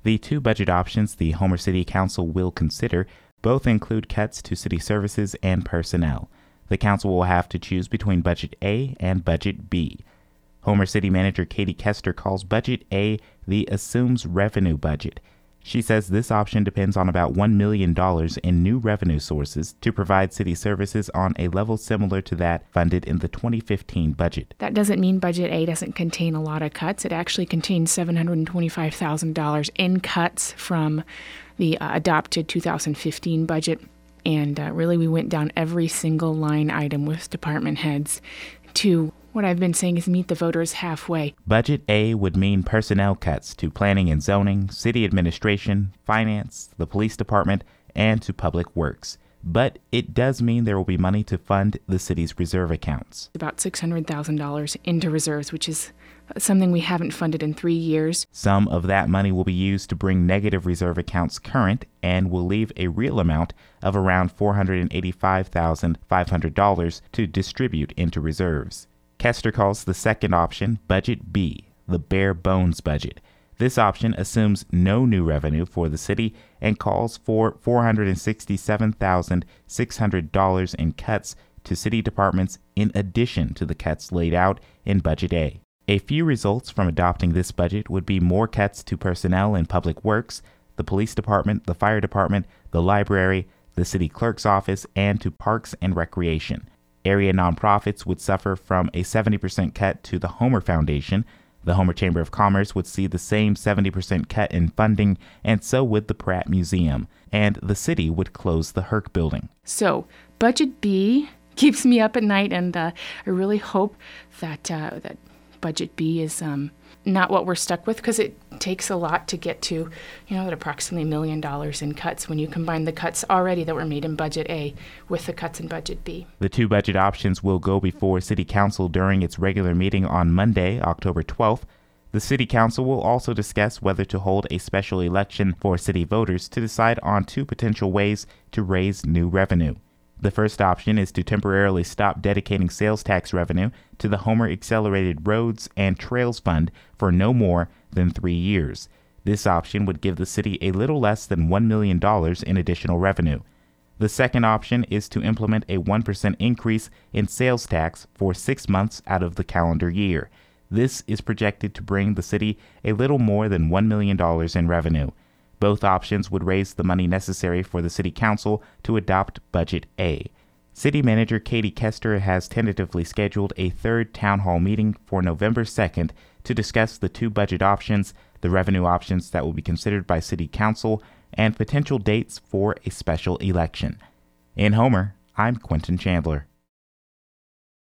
The two budget options the Homer City Council will consider both include cuts to city services and personnel. The council will have to choose between Budget A and Budget B. Homer City Manager Katie Kester calls Budget A the assumes revenue budget. She says this option depends on about $1 million in new revenue sources to provide city services on a level similar to that funded in the 2015 budget. That doesn't mean Budget A doesn't contain a lot of cuts. It actually contains $725,000 in cuts from the adopted 2015 budget. And really, we went down every single line item with department heads to what I've been saying is meet the voters halfway. Budget A would mean personnel cuts to planning and zoning, city administration, finance, the police department, and to public works. But it does mean there will be money to fund the city's reserve accounts. About $600,000 into reserves, which is something we haven't funded in 3 years. Some of that money will be used to bring negative reserve accounts current and will leave a real amount of around $485,500 to distribute into reserves. Kester calls the second option Budget B, the bare bones budget. This option assumes no new revenue for the city and calls for $467,600 in cuts to city departments in addition to the cuts laid out in Budget A. A few results from adopting this budget would be more cuts to personnel in public works, the police department, the fire department, the library, the city clerk's office, and to parks and recreation. Area nonprofits would suffer from a 70% cut to the Homer Foundation. The Homer Chamber of Commerce would see the same 70% cut in funding, and so would the Pratt Museum. And the city would close the Herc Building. So, Budget B keeps me up at night, and I really hope that Budget B is not what we're stuck with, because it takes a lot to get to, at approximately $1 million in cuts when you combine the cuts already that were made in Budget A with the cuts in Budget B. The two budget options will go before City Council during its regular meeting on Monday, October 12th. The City Council will also discuss whether to hold a special election for city voters to decide on two potential ways to raise new revenue. The first option is to temporarily stop dedicating sales tax revenue to the Homer Accelerated Roads and Trails Fund for no more than 3 years. This option would give the city a little less than $1 million in additional revenue. The second option is to implement a 1% increase in sales tax for 6 months out of the calendar year. This is projected to bring the city a little more than $1 million in revenue. Both options would raise the money necessary for the City Council to adopt Budget A. City Manager Katie Kester has tentatively scheduled a third town hall meeting for November 2nd to discuss the two budget options, the revenue options that will be considered by City Council, and potential dates for a special election. In Homer, I'm Quentin Chandler.